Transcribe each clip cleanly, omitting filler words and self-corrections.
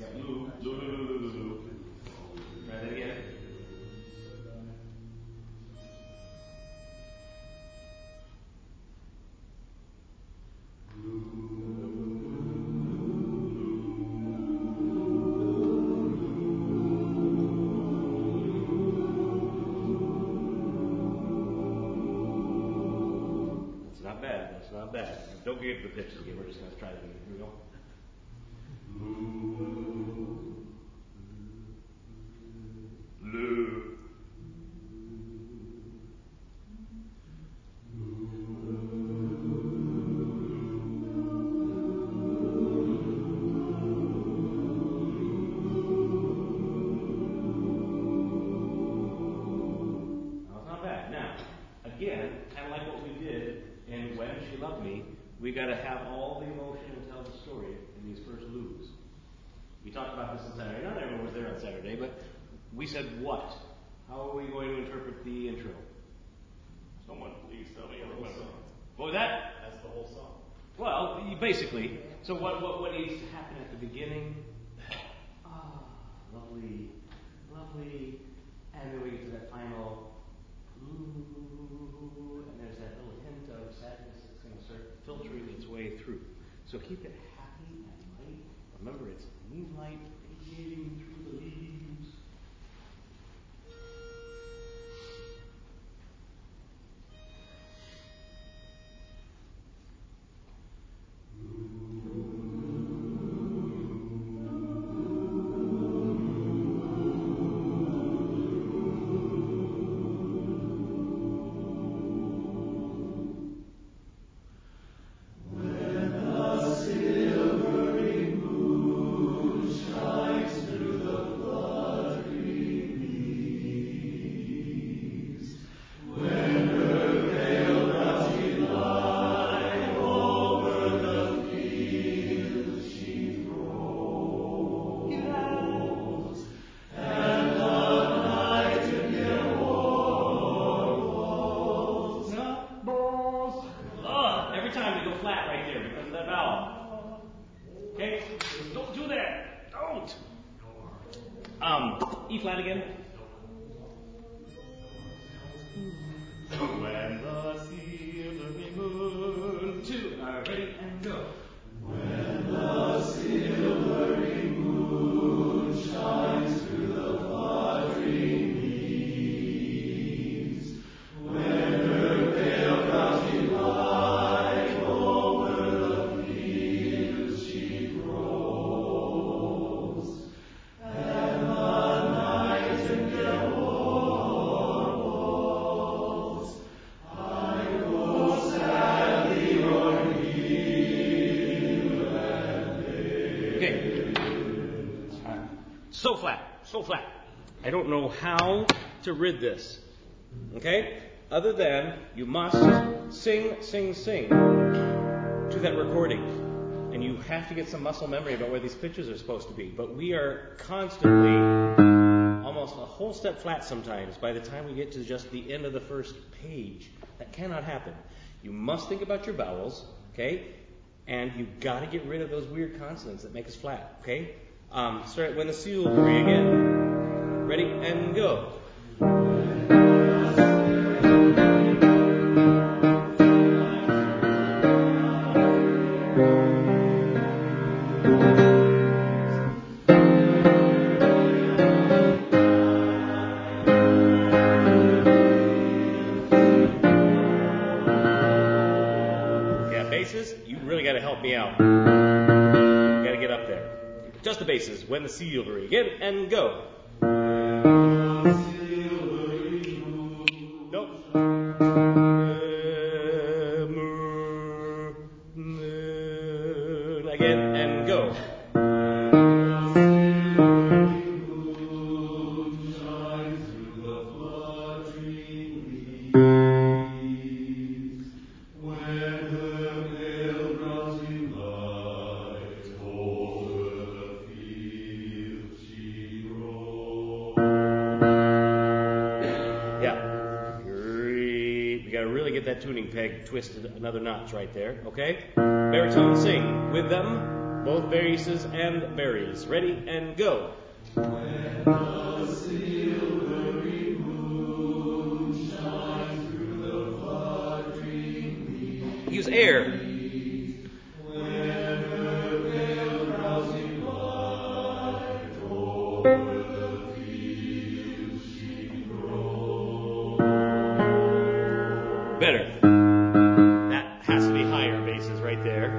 Lou, Lou, Lou, Lou, Lou, Lou. Try that again. That's not bad. Don't get the pitches again. We're just going to try that again. Here we go. Lou. We got to have all the emotion and tell the story in these first Lou's. We talked about this on Saturday. Not everyone was there on Saturday, but we said what? How are we going to interpret the intro? Someone please tell me. What was that? That's the whole song. Well, basically. So what needs to happen at the beginning? Ah, lovely, lovely. And then we get to that final ooh, and there's that little hint of sadness that's going to start filtering its way through. So keep it happy and light. Remember, it's moonlight radiating through the leaves. E flat again. When the silvery moon. Two. All right, ready and go. When the silvery moon shines through the fluttering leaves, when her pale gouty light over the fields she throws, and the nightingale warbles, I go sadly o'er hill and dale. Okay. So flat, so flat. I don't know how to rid this. Okay? Other than you must sing, sing, sing to that recording. And you have to get some muscle memory about where these pitches are supposed to be. But we are constantly almost a whole step flat sometimes by the time we get to just the end of the first page. That cannot happen. You must think about your vowels, okay? And you've got to get rid of those weird consonants that make us flat, okay? Start when the silvery again. Ready and go. Yeah, basses, you really got to help me out. Got to get up there. Just the basses. When the silvery again and go. Nope. Again and go. That tuning peg twisted another notch right there, okay? Baritone, sing with them. Both vases and berries. Ready and go. When the silvery moon shines through the fluttering leaves. Use air. When her pale drowsy light over the fields she grows. Better. That has to be higher bases right there.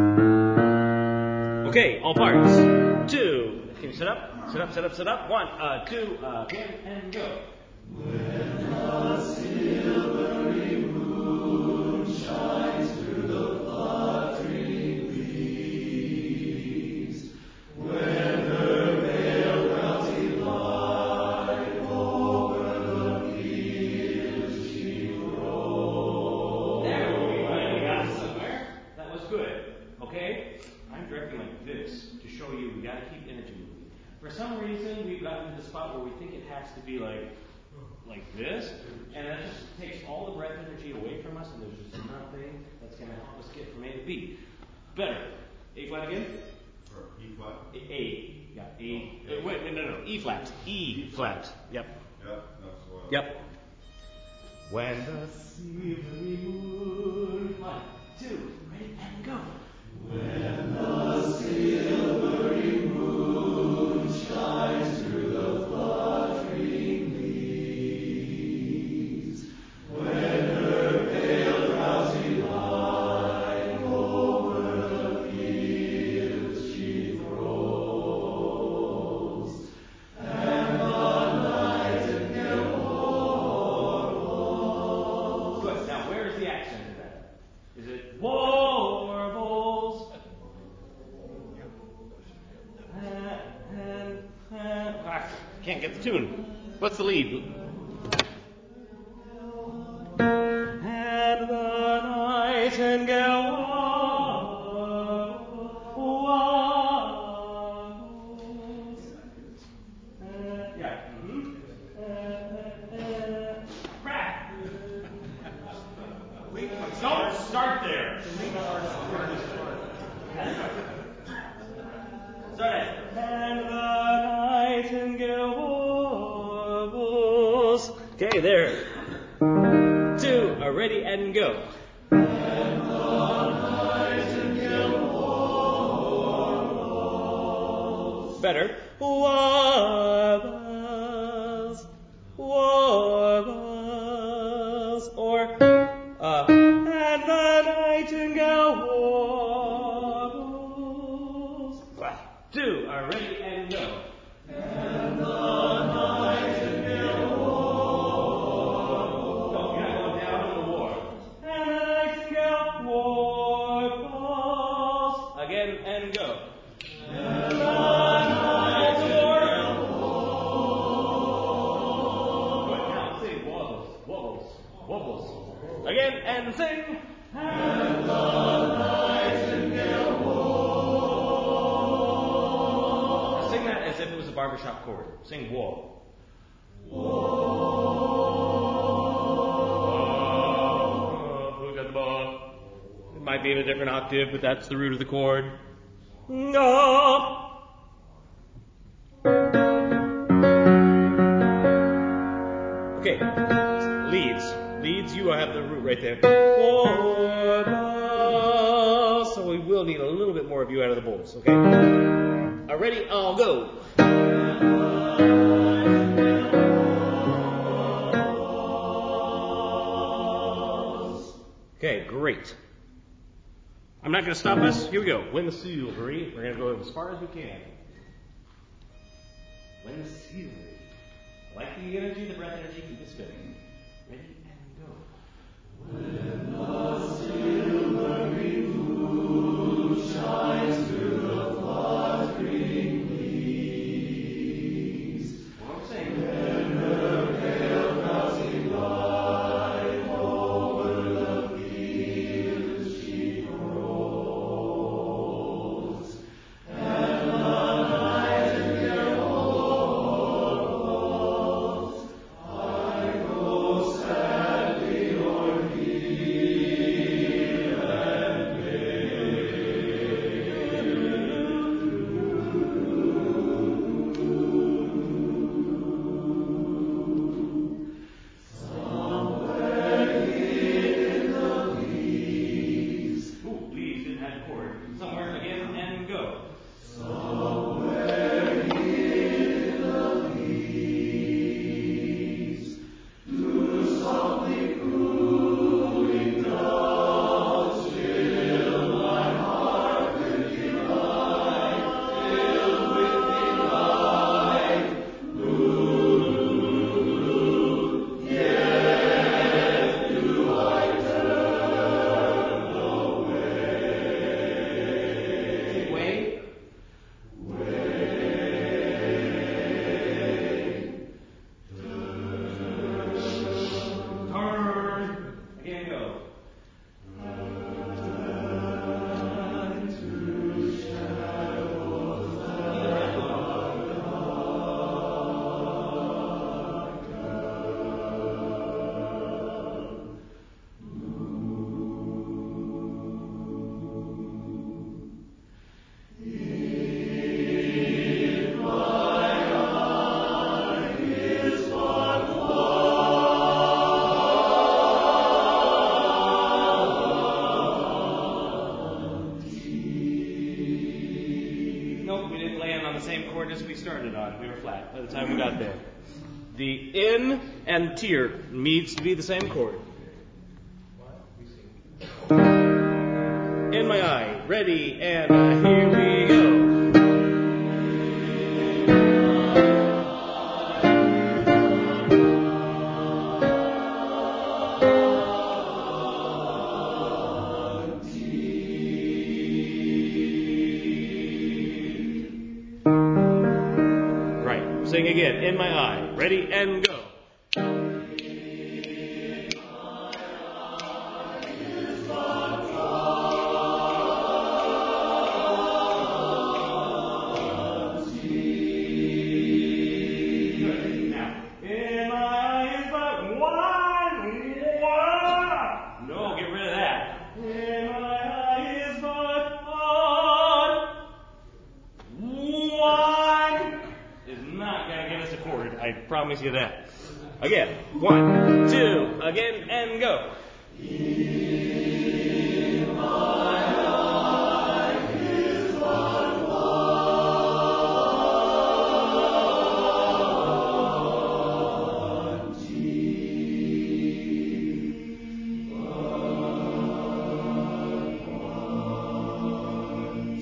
Okay, all parts. 2. Can you sit up? Sit up, sit up, sit up. 1, 2, again, and go. When the silvery moon shines through the fluttering leaves, when her pale drowsy light over the fields she grows. There we finally got somewhere. That was good. Okay? I'm directing like this to show you we got to keep energy moving. For some reason, we've gotten to the spot where we think it has to be like this, and that just takes all the breath energy away from us, and there's just nothing that's going to help us get from A to B. Better. A flat again? Or E flat? A. Yeah, A. Wait, no. E flat. E flat. Yep. Yep, that's what. Yep. When the silvery moon. 1, 2, ready, and go. When the silvery moon shines through the fluttering leaves, when her pale drowsy light over the fields she throws, and the nightingale warbles. Good. Now, where is the accent in that? Is it warbles? Can't get the tune. What's the lead? And the nightingale warbles. Yeah. Don't start there. Start it. And the nightingale warbles. Okay, there. 2, ready and go. And the nightingale warbles. Better. Warbles, warbles, or and the nightingale warbles. 2, ready and go. And the nightingale warbles. No, you're not going down on the war. And the nightingale warbles. Again and go. And the nightingale warbles. Good. Now sing wobbles, wobbles, wobbles. Again and sing. And the nightingale warbles. Sing that as if it was a barbershop chord. Sing whoa. Who's got the ball? It might be in a different octave, but that's the root of the chord. No. Okay. Leads, you have the root right there. So we will need a little bit more of you out of the bowls, okay? Ready? I'll go. Okay, great. I'm not going to stop us. Here we go. When the silvery. We're going to go as far as we can. When the silvery. I like the energy, the breath energy. Keep this going. Ready and go. When the silvery moon shines through the fluttering leaves, One more thing. when her pale drowsy light over the fields she grows, and the nightingale warbles, I go sadly o'er on the same chord as we started on. We were flat by the time we got there. The in and tier needs to be the same chord. In my eye. Ready, and here we go. Sing again. In my eye. Ready and go. I promise you that. Again. 1, 2, again, and go. In my eye is but one tear, one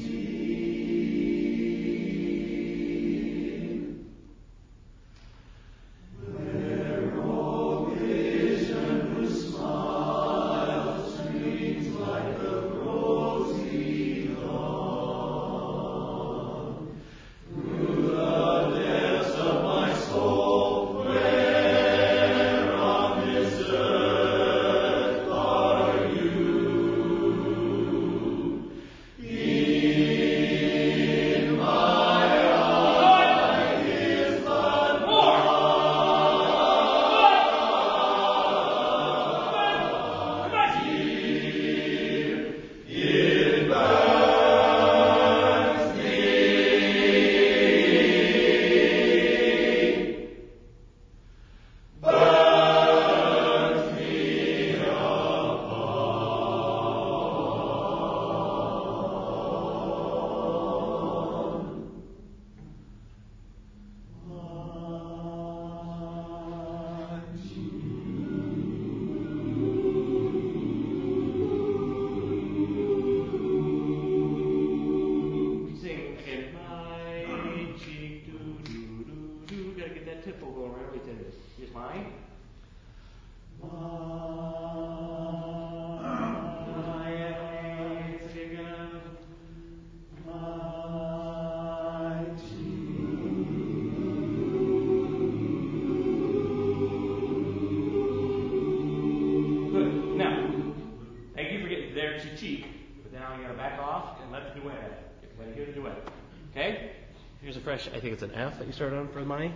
cheek, but now you gotta back off and let the duet. Let it hear the duet. Okay? Here's a fresh, I think it's an F that you start on for the money.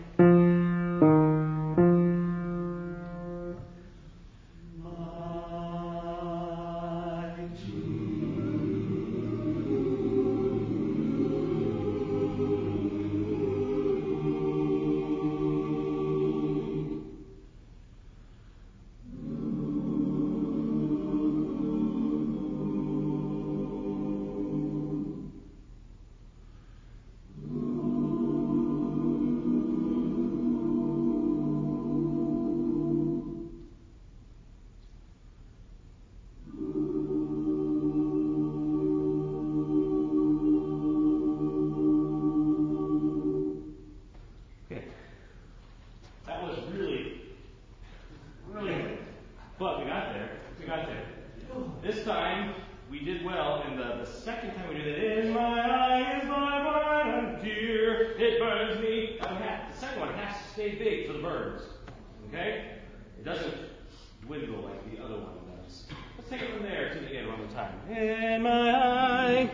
But we got there. This time, we did well, and the second time we did it, in my eyes, my one tear, it burns me. The second one has to stay big for the burns. Okay? It doesn't dwindle like the other one does. Let's take it from there to the end one more time. In my eye.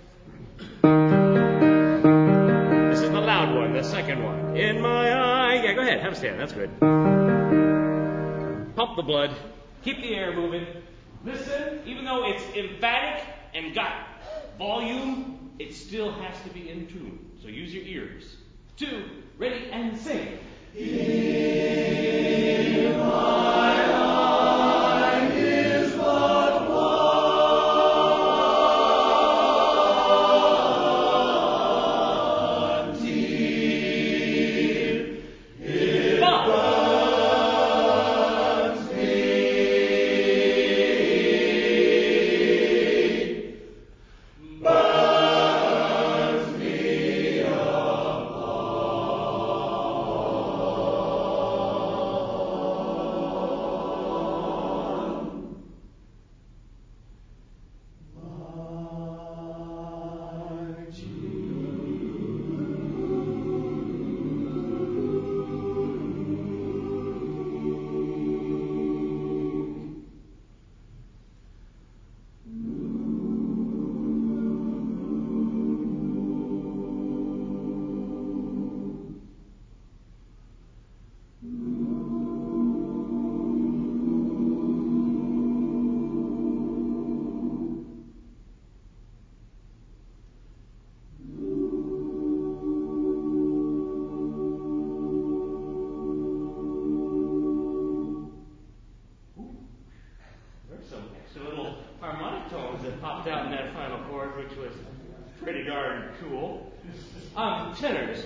This is the loud one, the second one. In my eye. Yeah, go ahead. Have a stand. That's good. Pump the blood. Keep the air moving. Listen, even though it's emphatic and got volume, it still has to be in tune. So use your ears. 2, ready, and sing. In my eye is but one Tenors.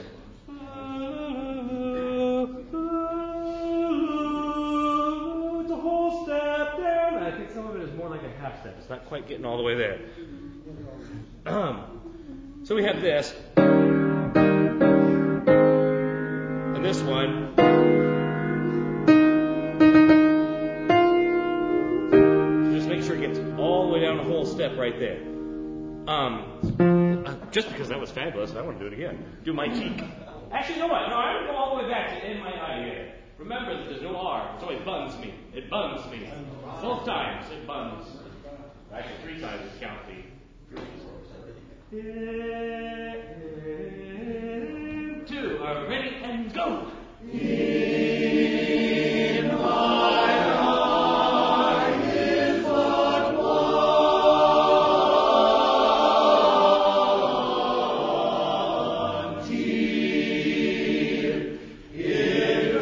It's a whole step down. I think some of it is more like a half step. It's not quite getting all the way there. So we have this. And this one. Just make sure it gets all the way down the whole step right there. Just because that was fabulous, I want to do it again. Do my cheek. Actually, you know what? No, I'm going to go all the way back to in my eye here. Remember that there's no R, so it buns me. It buns me. Both times it buns. Actually, 3 times it counts the two. Ready and go. In my eye is but one tear. It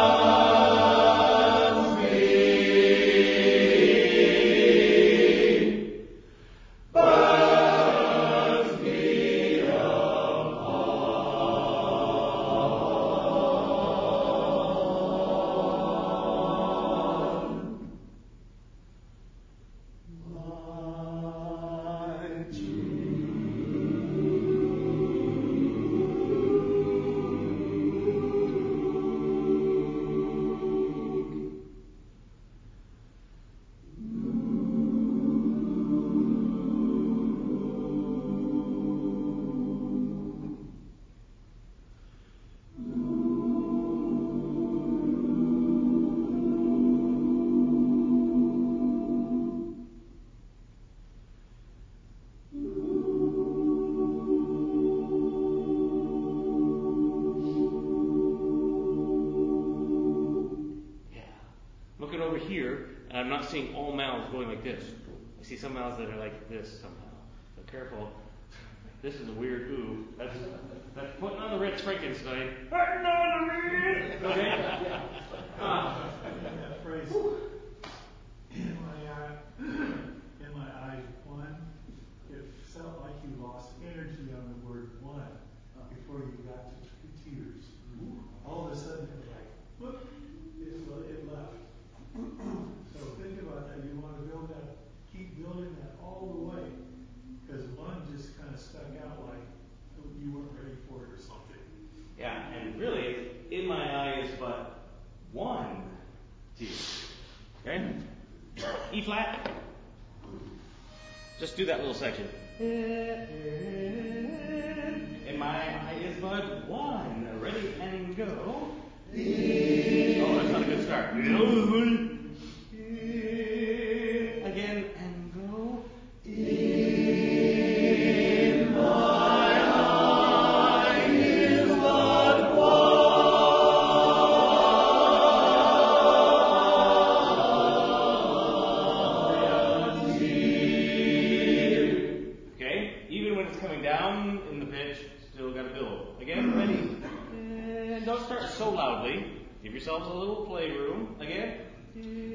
runs me, burns me Looking over here, and I'm not seeing all mouths going like this. I see some mouths that are like this somehow. So careful. This is a weird ooh. That's putting on the Ritz Frankenstein. Putting on the Ritz! Okay? That phrase, in my eyes, one, it felt like you lost energy on the word one before you got to tears. All of a sudden, it was like, whoop, it left. So think about that. You want to build that, keep building that all the way, because one just kind of stuck out like you weren't ready for it or something. Yeah, and really, in my eye is but one tear. Okay? E flat. Just do that little section. In my eye is but one. Ready and go. Oh, that's not a good start. Again and go. In my eye is but one tear. Okay? Even when it's coming down in the pitch, still got to build. Again, ready? And don't start so loudly. Give yourselves a little playroom. Again.